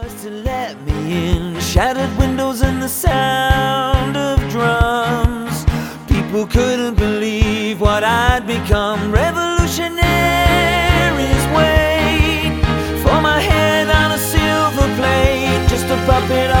was to let me in. Shattered windows and the sound of drums. People couldn't believe what I'd become. Revolutionaries wait for my head on a silver plate, just a puppet